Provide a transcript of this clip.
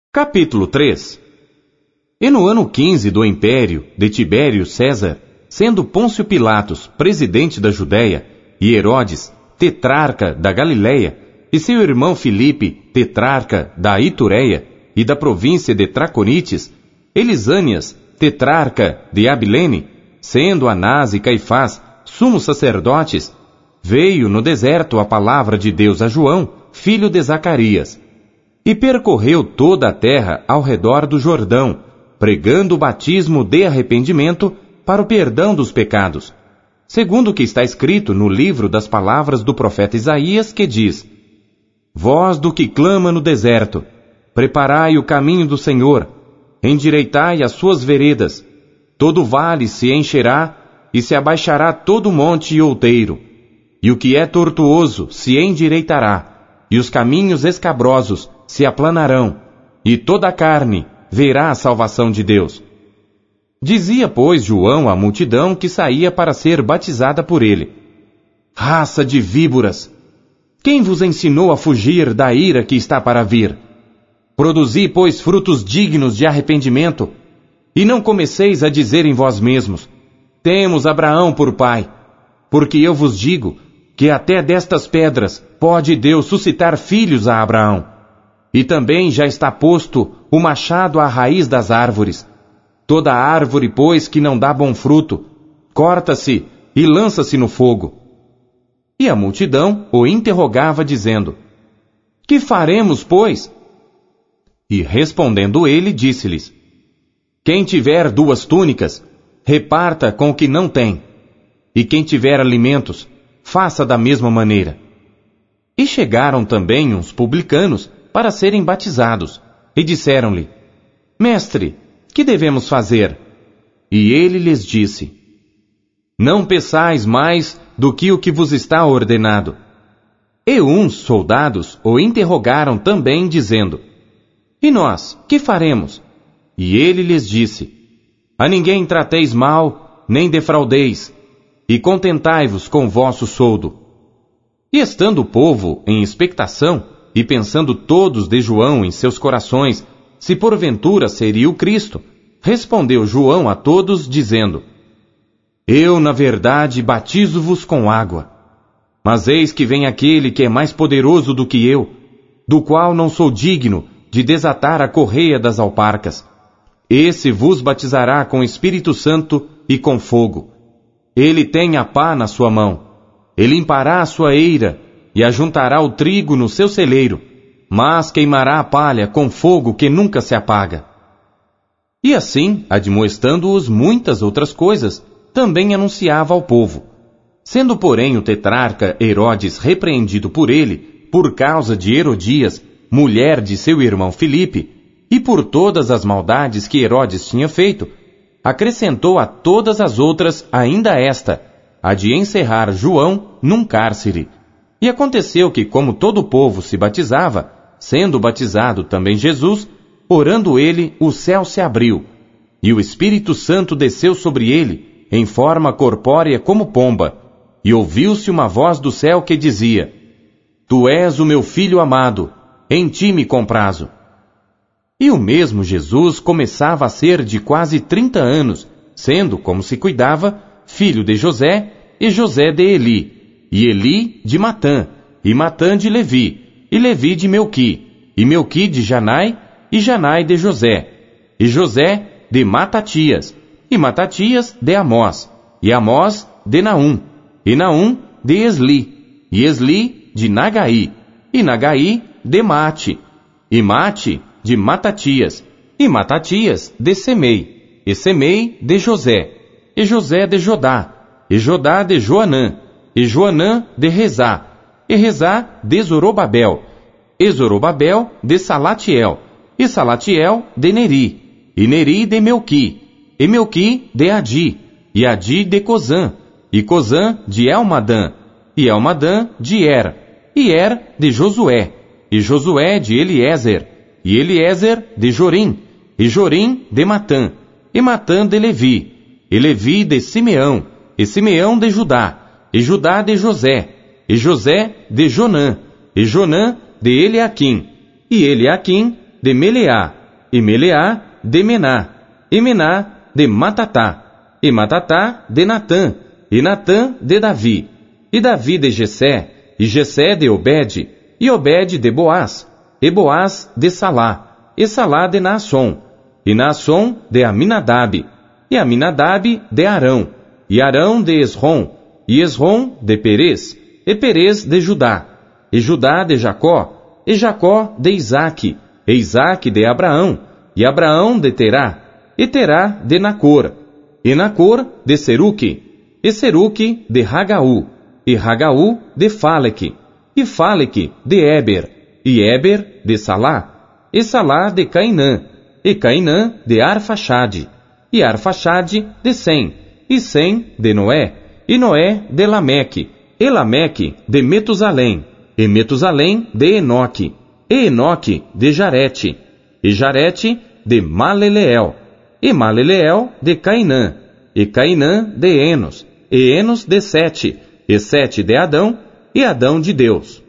Capítulo 3. E no ano 15 do império de Tibério César, sendo Pôncio Pilatos presidente da Judéia, e Herodes tetrarca da Galileia, e seu irmão Filipe tetrarca da Itureia e da província de Traconites, Elisânias tetrarca de Abilene, sendo Anás e Caifás sumos sacerdotes, veio no deserto a palavra de Deus a João, filho de Zacarias, e percorreu toda a terra ao redor do Jordão, pregando o batismo de arrependimento para o perdão dos pecados, segundo o que está escrito no livro das palavras do profeta Isaías, que diz: Voz do que clama no deserto, preparai o caminho do Senhor, endireitai as suas veredas, todo vale se encherá, e se abaixará todo monte e outeiro, e o que é tortuoso se endireitará, e os caminhos escabrosos se aplanarão, e toda a carne verá a salvação de Deus. Dizia, pois, João à multidão que saía para ser batizada por ele: Raça de víboras! Quem vos ensinou a fugir da ira que está para vir? Produzi, pois, frutos dignos de arrependimento, e não comeceis a dizer em vós mesmos: Temos Abraão por pai. Porque eu vos digo que até destas pedras pode Deus suscitar filhos a Abraão. E também já está posto o machado à raiz das árvores. Toda árvore, pois, que não dá bom fruto, corta-se e lança-se no fogo. E a multidão o interrogava, dizendo: Que faremos, pois? E respondendo ele, disse-lhes: Quem tiver 2 túnicas, reparta com o que não tem. E quem tiver alimentos, faça da mesma maneira. E chegaram também uns publicanos para serem batizados, e disseram-lhe: Mestre, que devemos fazer? E ele lhes disse: Não peçais mais do que o que vos está ordenado. E uns soldados o interrogaram também, dizendo: E nós, que faremos? E ele lhes disse: A ninguém trateis mal, nem defraudeis, e contentai-vos com vosso soldo. E estando o povo em expectação, e pensando todos de João em seus corações, se porventura seria o Cristo, respondeu João a todos, dizendo: Eu, na verdade, batizo-vos com água. Mas eis que vem aquele que é mais poderoso do que eu, do qual não sou digno de desatar a correia das alparcas. Esse vos batizará com Espírito Santo e com fogo. Ele tem a pá na sua mão. Ele limpará a sua eira e ajuntará o trigo no seu celeiro, mas queimará a palha com fogo que nunca se apaga. E assim, admoestando-os muitas outras coisas, também anunciava ao povo. Sendo, porém, o tetrarca Herodes repreendido por ele, por causa de Herodias, mulher de seu irmão Filipe, e por todas as maldades que Herodes tinha feito, acrescentou a todas as outras ainda esta, a de encerrar João num cárcere. E aconteceu que, como todo o povo se batizava, sendo batizado também Jesus, orando ele, o céu se abriu, e o Espírito Santo desceu sobre ele, em forma corpórea como pomba, e ouviu-se uma voz do céu que dizia: Tu és o meu Filho amado, em ti me comprazo. E o mesmo Jesus começava a ser de quase 30 anos, sendo, como se cuidava, filho de José, e José de Eli, e Eli de Matã, e Matã de Levi, e Levi de Melqui, e Melqui de Janai, e Janai de José, e José de Matatias, e Matatias de Amós, e Amós de Naum, e Naum de Esli, e Esli de Nagai, e Nagai de Mate, e Mate de Matatias, e Matatias de Semei, e Semei de José, e José de Jodá, e Jodá de Joanã, e Joanã de Rezá, e Rezá de Zorobabel, e Zorobabel de Salatiel, e Salatiel de Neri, e Neri de Melqui, e Melqui de Adi, e Adi de Cozã, e Cozã de Elmadã, e Elmadã de Er, e Er de Josué, e Josué de Eliezer, e Eliezer de Jorim, e Jorim de Matã, e Matã de Levi, e Levi de Simeão, e Simeão de Judá, e Judá de José, e José de Jonã, e Jonã de Eliaquim, e Eliaquim de Meleá, e Meleá de Mená, e Mená de Matatá, e Matatá de Natã, e Natã de Davi, e Davi de Jessé, e Jessé de Obed, e Obed de Boaz, e Boaz de Salá, e Salá de Naasson, e Naasson de Aminadab, e Aminadab de Arão, e Arão de Esrom, e Esrom de Perez, e Perez de Judá, e Judá de Jacó, e Jacó de Isaque, e Isaque de Abraão, e Abraão de Terá, e Terá de Nacor, e Nacor de Seruque, e Seruque de Ragaú, e Ragaú de Faleque, e Faleque de Éber, e Éber de Salá, e Salá de Cainã, e Cainã de Arfaxade, e Arfaxade de Sem, e Sem de Noé, e Noé de Lameque, e Lameque de Metusalém, e Metusalém de Enoque, e Enoque de Jarete, e Jarete de Maleleel, e Maleleel de Cainã, e Cainã de Enos, e Enos de Sete, e Sete de Adão, e Adão de Deus.